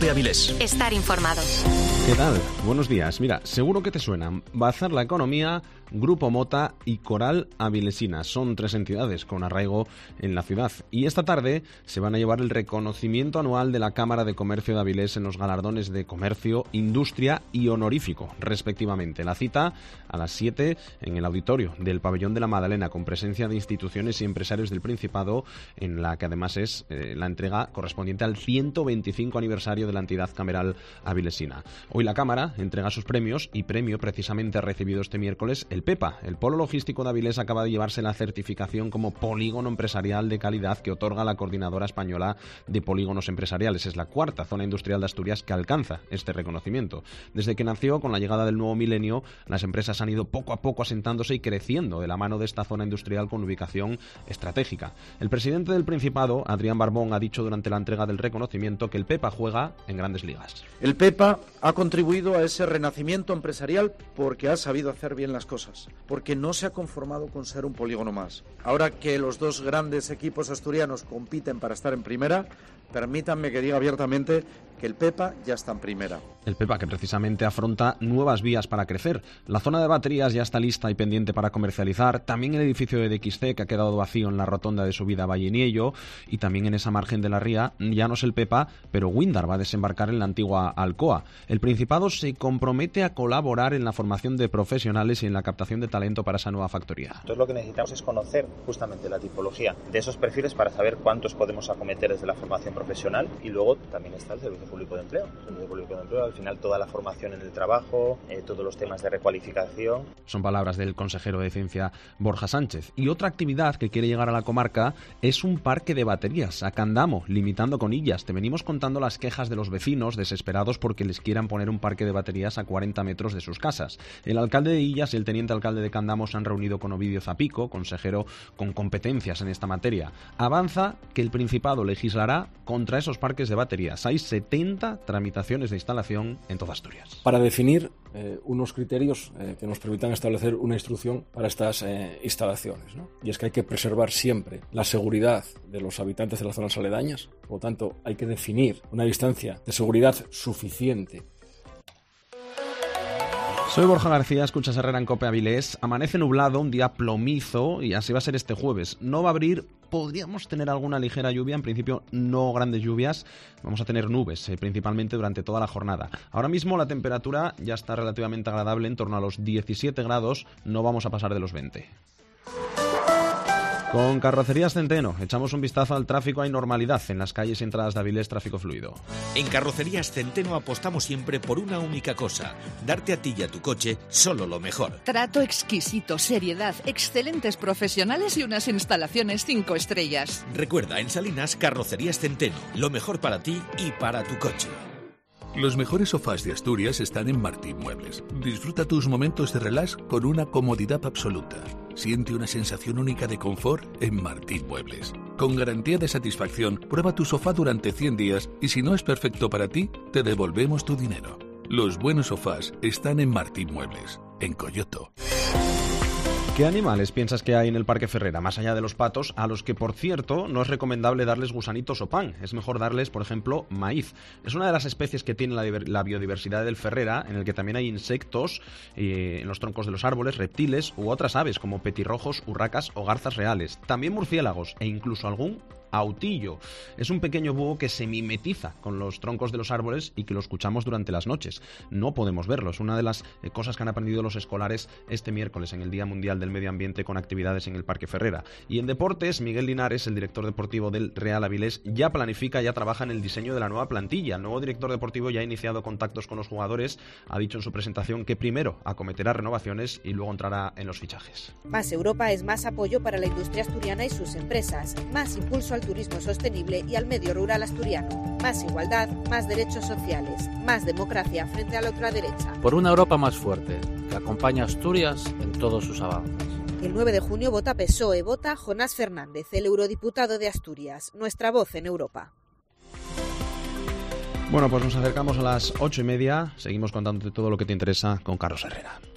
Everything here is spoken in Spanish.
COPE Avilés. Estar informado. ¿Qué tal? Buenos días. Mira, seguro que te suenan Bazar La Economía, Grupo Mota y Coral Avilesina. Son 3 entidades con arraigo en la ciudad. Y esta tarde se van a llevar el reconocimiento anual de la Cámara de Comercio de Avilés en los galardones de Comercio, Industria y Honorífico, respectivamente. La cita a las 7 en el auditorio del Pabellón de la Madalena, con presencia de instituciones y empresarios del Principado, en la que además es la entrega correspondiente al 125 aniversario de la entidad cameral avilesina. Hoy la Cámara entrega sus premios y premio precisamente ha recibido este miércoles el PEPA. El Polo Logístico de Avilés acaba de llevarse la certificación como Polígono Empresarial de Calidad que otorga la Coordinadora Española de Polígonos Empresariales. Es la 4ª zona industrial de Asturias que alcanza este reconocimiento. Desde que nació, con la llegada del nuevo milenio, las empresas han ido poco a poco asentándose y creciendo de la mano de esta zona industrial con ubicación estratégica. El presidente del Principado, Adrián Barbón, ha dicho durante la entrega del reconocimiento que el PEPA juega en grandes ligas. El PEPA ha contribuido a ese renacimiento empresarial porque ha sabido hacer bien las cosas, porque no se ha conformado con ser un polígono más. Ahora que los 2 grandes equipos asturianos compiten para estar en primera, permítanme que diga abiertamente que el PEPA ya está en primera. El PEPA que precisamente afronta nuevas vías para crecer. La zona de baterías ya está lista y pendiente para comercializar, también el edificio de DXC que ha quedado vacío en la rotonda de subida a Valleniello, y también en esa margen de la ría, ya no es el PEPA, pero Windar va a desembarcar en la antigua Alcoa. El Principado se compromete a colaborar en la formación de profesionales y en la captación de talento para esa nueva factoría. Entonces lo que necesitamos es conocer justamente la tipología de esos perfiles para saber cuántos podemos acometer desde la formación profesional, y luego también está el Servicio Público de Empleo. El Servicio Público de Empleo, al final toda la formación en el trabajo, todos los temas de recualificación. Son palabras del consejero de Ciencia Borja Sánchez. Y otra actividad que quiere llegar a la comarca es un parque de baterías a Candamo, limitando con Illas. Te venimos contando las quejas de los vecinos desesperados porque les quieran poner un parque de baterías a 40 metros de sus casas. El alcalde de Illas y el teniente alcalde de Candamo se han reunido con Ovidio Zapico, consejero con competencias en esta materia. Avanza que el Principado legislará contra esos parques de baterías. Hay 70 tramitaciones de instalación en toda Asturias. Para definir unos criterios que nos permitan establecer una instrucción para estas instalaciones, ¿no? Y es que hay que preservar siempre la seguridad de los habitantes de las zonas aledañas. Por lo tanto, hay que definir una distancia de seguridad suficiente. Soy Borja García, escuchas Herrera en COPE Avilés. Amanece nublado, un día plomizo, y así va a ser este jueves. No va a abrir, podríamos tener alguna ligera lluvia, en principio no grandes lluvias. Vamos a tener nubes, principalmente durante toda la jornada. Ahora mismo la temperatura ya está relativamente agradable, en torno a los 17 grados, no vamos a pasar de los 20. Con Carrocerías Centeno echamos un vistazo al tráfico. Hay normalidad en las calles y entradas de Avilés, tráfico fluido. En Carrocerías Centeno apostamos siempre por una única cosa: darte a ti y a tu coche solo lo mejor. Trato exquisito, seriedad, excelentes profesionales y unas instalaciones 5 estrellas. Recuerda, en Salinas, Carrocerías Centeno, lo mejor para ti y para tu coche. Los mejores sofás de Asturias están en Martín Muebles. Disfruta tus momentos de relax con una comodidad absoluta. Siente una sensación única de confort en Martín Muebles. Con garantía de satisfacción, prueba tu sofá durante 100 días y si no es perfecto para ti, te devolvemos tu dinero. Los buenos sofás están en Martín Muebles, en Coyoto. ¿Qué animales piensas que hay en el Parque Ferrera, más allá de los patos, a los que, por cierto, no es recomendable darles gusanitos o pan? Es mejor darles, por ejemplo, maíz. Es una de las especies que tiene la biodiversidad del Ferrera, en el que también hay insectos en los troncos de los árboles, reptiles u otras aves, como petirrojos, urracas o garzas reales. También murciélagos e incluso algún autillo. Es un pequeño búho que se mimetiza con los troncos de los árboles y que lo escuchamos durante las noches. No podemos verlo. Es una de las cosas que han aprendido los escolares este miércoles en el Día Mundial del Medio Ambiente, con actividades en el Parque Ferrera. Y en deportes, Miguel Linares, el director deportivo del Real Avilés, ya planifica, ya trabaja en el diseño de la nueva plantilla. El nuevo director deportivo ya ha iniciado contactos con los jugadores. Ha dicho en su presentación que primero acometerá renovaciones y luego entrará en los fichajes. Más Europa es más apoyo para la industria asturiana y sus empresas, más impulso al turismo sostenible y al medio rural asturiano, más igualdad, más derechos sociales, más democracia frente a la ultraderecha. Por una Europa más fuerte, que acompaña a Asturias en todos sus avances. El 9 de junio vota PSOE, vota Jonás Fernández, el eurodiputado de Asturias, nuestra voz en Europa. Bueno, pues nos acercamos a las 8:30, seguimos contándote todo lo que te interesa con Carlos Herrera.